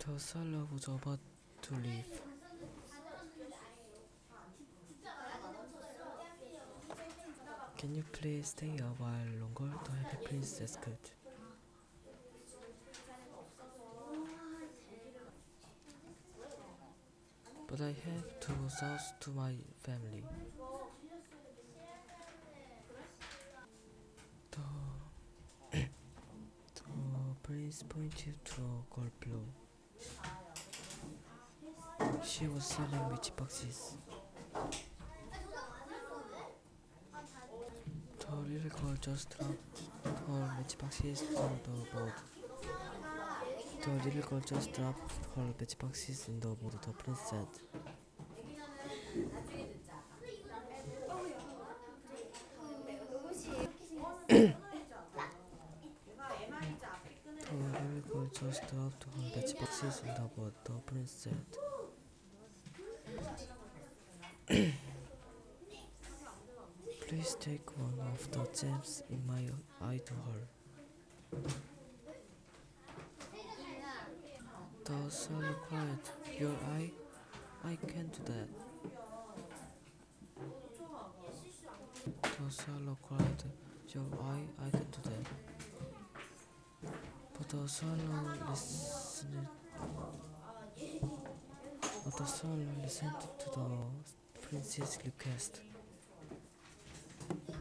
The sailor was about to leave. Can you please stay a while longer? The happy prince asked. But I have to go south to my family. The, the prince pointed to a girl below. She was selling witch boxes. The little girl just dropped her witch boxes on the board. The little girl just dropped her witch boxes in the board, the prince said. The little girl just dropped her witch boxes in the board, the prince said. Please take one of the gems in my eye to her. The sailor cried, your eye? I can't do that. The sailor cried, your eye? I can't do that. But the sailor listened. But the sailor listened to the prince's request.